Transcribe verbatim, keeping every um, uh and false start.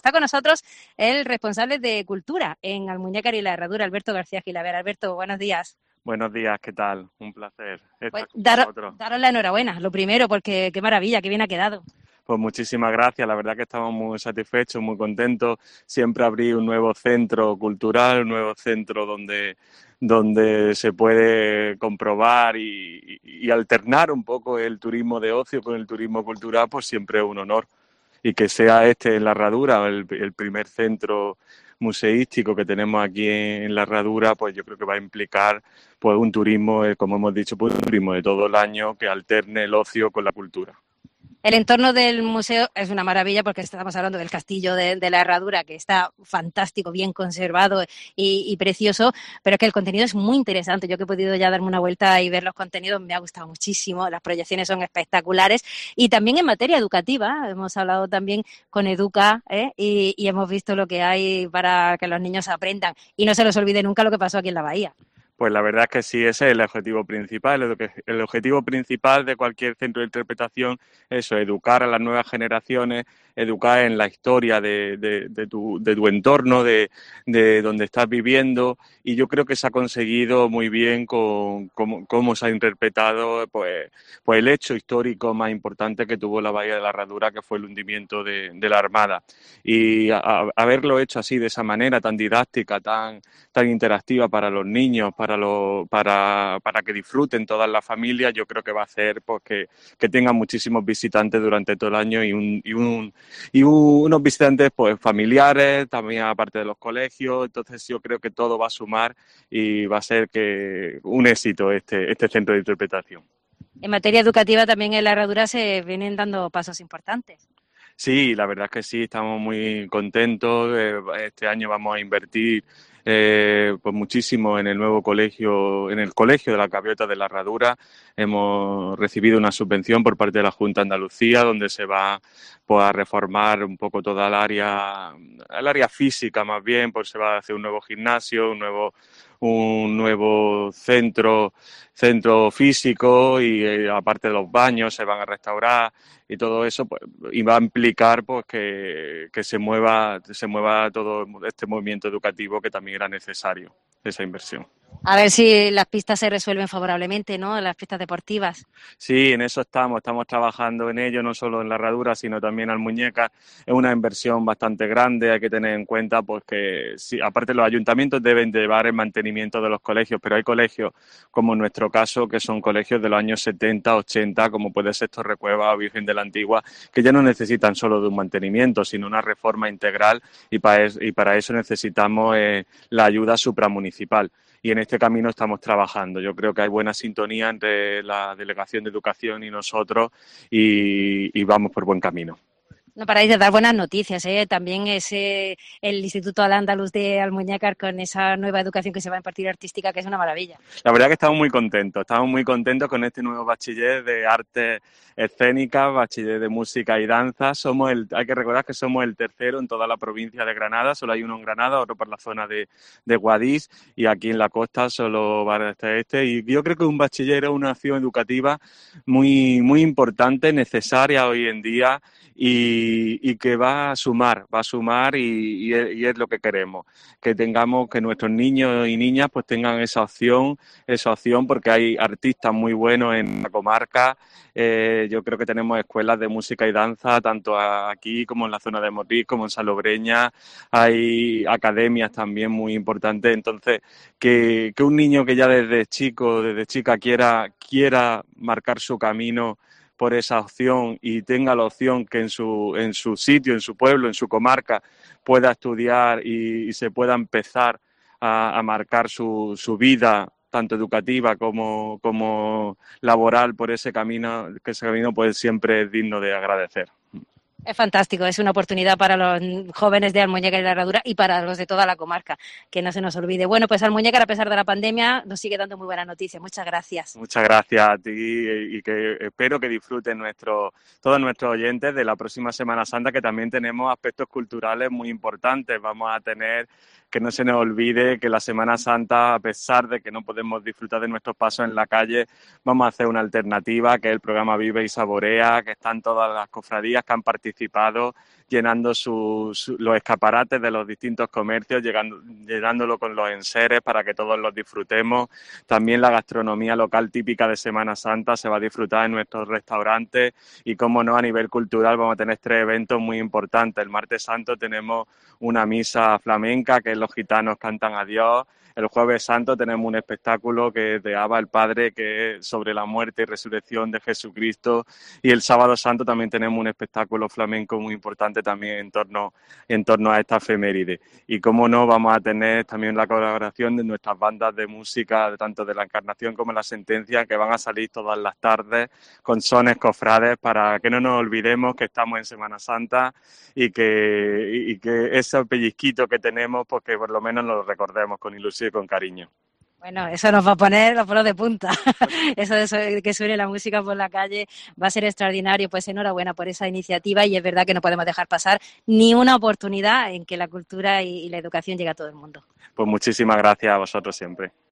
Está con nosotros el responsable de Cultura en Almuñécar y la Herradura, Alberto García Gilaver. Alberto, buenos días. Buenos días, ¿qué tal? Un placer Pues estar con daros, vosotros. daros la enhorabuena, lo primero, porque qué maravilla, qué bien ha quedado. Pues muchísimas gracias, la verdad que estamos muy satisfechos, muy contentos. Siempre abrir un nuevo centro cultural, un nuevo centro donde, donde se puede comprobar y, y, y alternar un poco el turismo de ocio con el turismo cultural, pues siempre es un honor. Y que sea este en la Herradura, el, el primer centro museístico que tenemos aquí en, en la Herradura, pues yo creo que va a implicar pues un turismo, eh, como hemos dicho, pues un turismo de todo el año que alterne el ocio con la cultura. El entorno del museo es una maravilla porque estamos hablando del castillo de, de la Herradura, que está fantástico, bien conservado y, y precioso, pero es que el contenido es muy interesante. Yo que he podido ya darme una vuelta y ver los contenidos, me ha gustado muchísimo, las proyecciones son espectaculares y también en materia educativa, hemos hablado también con Educa ¿eh? y, y hemos visto lo que hay para que los niños aprendan y no se les olvide nunca lo que pasó aquí en la Bahía. Pues la verdad es que sí, ese es el objetivo principal. El objetivo principal de cualquier centro de interpretación es eso, educar a las nuevas generaciones, educar en la historia de, de, de, tu, de tu entorno, de, de donde estás viviendo, y yo creo que se ha conseguido muy bien con cómo se ha interpretado pues, pues el hecho histórico más importante que tuvo la Bahía de la Herradura, que fue el hundimiento de, de la Armada. Y a, a, haberlo hecho así, de esa manera tan didáctica, tan, tan interactiva para los niños, para, lo, para, para que disfruten todas las familias, yo creo que va a hacer pues, que, que tengan muchísimos visitantes durante todo el año y, un, y, un, y un, unos visitantes pues, familiares, también aparte de los colegios. Entonces yo creo que todo va a sumar y va a ser que un éxito este, este centro de interpretación. En materia educativa también en la Herradura se vienen dando pasos importantes. Sí, la verdad es que sí, estamos muy contentos. Este año vamos a invertir eh, pues muchísimo en el nuevo colegio, en el colegio de la Gaviota de la Herradura. Hemos recibido una subvención por parte de la Junta de Andalucía, donde se va pues, a reformar un poco toda el área, el área física más bien, pues se va a hacer un nuevo gimnasio, un nuevo un nuevo centro centro físico y eh, aparte de los baños se van a restaurar y todo eso pues y va a implicar pues que, que se mueva se mueva todo este movimiento educativo que también era necesario, esa inversión. A ver si las pistas se resuelven favorablemente, ¿no? Las pistas deportivas. Sí, en eso estamos, estamos trabajando en ello, no solo en la Herradura, sino también en Almuñécar. Es una inversión bastante grande, hay que tener en cuenta pues que sí, aparte los ayuntamientos deben llevar el mantenimiento de los colegios, pero hay colegios, como en nuestro caso, que son colegios de los años setenta, ochenta, como puede ser Torrecueva o Virgen de la Antigua, que ya no necesitan solo de un mantenimiento, sino una reforma integral y para, es, y para eso necesitamos eh, la ayuda supramunicipal. Y en este camino estamos trabajando. Yo creo que hay buena sintonía entre la Delegación de Educación y nosotros y, y vamos por buen camino. No paráis de dar buenas noticias, ¿eh? También es eh, el Instituto Al-Ándalus de Almuñécar con esa nueva educación que se va a impartir artística, que es una maravilla. La verdad que estamos muy contentos, estamos muy contentos con este nuevo bachiller de artes escénicas, bachiller de música y danza. Somos el, hay que recordar que somos el tercero en toda la provincia de Granada, solo hay uno en Granada, otro por la zona de, de Guadix y aquí en la costa solo va a estar este. Y yo creo que un bachiller es una acción educativa muy, muy importante, necesaria hoy en día. Y, y que va a sumar, va a sumar y, y, es, y es lo que queremos, que tengamos, que nuestros niños y niñas pues tengan esa opción, esa opción porque hay artistas muy buenos en la comarca. Eh, yo creo que tenemos escuelas de música y danza tanto aquí como en la zona de Morís, como en Salobreña, hay academias también muy importantes, entonces que, que un niño que ya desde chico, desde chica quiera, quiera marcar su camino por esa opción y tenga la opción que en su, en su sitio, en su pueblo, en su comarca pueda estudiar y, y se pueda empezar a, a marcar su, su vida tanto educativa como, como laboral por ese camino, que ese camino pues siempre es digno de agradecer. Es fantástico, es una oportunidad para los jóvenes de Almuñécar y la Herradura y para los de toda la comarca, que no se nos olvide. Bueno, pues Almuñécar, a pesar de la pandemia, nos sigue dando muy buenas noticias. Muchas gracias. Muchas gracias a ti y que espero que disfruten nuestro, todos nuestros oyentes de la próxima Semana Santa, que también tenemos aspectos culturales muy importantes. Vamos a tener, que no se nos olvide que la Semana Santa, a pesar de que no podemos disfrutar de nuestros pasos en la calle, vamos a hacer una alternativa, que es el programa Vive y Saborea, que están todas las cofradías que han participado llenando su, su, los escaparates de los distintos comercios, llegando, llenándolo con los enseres para que todos los disfrutemos. También la gastronomía local típica de Semana Santa se va a disfrutar en nuestros restaurantes y, como no, a nivel cultural vamos a tener tres eventos muy importantes. El martes santo tenemos una misa flamenca, que los gitanos cantan a Dios. El jueves santo tenemos un espectáculo que es de Abba el Padre, que es sobre la muerte y resurrección de Jesucristo. Y el sábado santo también tenemos un espectáculo flamenco muy importante también en torno, en torno a esta efeméride. Y cómo no, vamos a tener también la colaboración de nuestras bandas de música, tanto de la Encarnación como de la Sentencia, que van a salir todas las tardes con sones cofrades para que no nos olvidemos que estamos en Semana Santa y que, y que ese pellizquito que tenemos, pues que por lo menos nos lo recordemos con ilusión y con cariño. Bueno, eso nos va a poner los pelos de punta. Eso de, eso de que suene la música por la calle va a ser extraordinario. Pues enhorabuena por esa iniciativa, y es verdad que no podemos dejar pasar ni una oportunidad en que la cultura y, y la educación llegue a todo el mundo. Pues muchísimas gracias a vosotros siempre.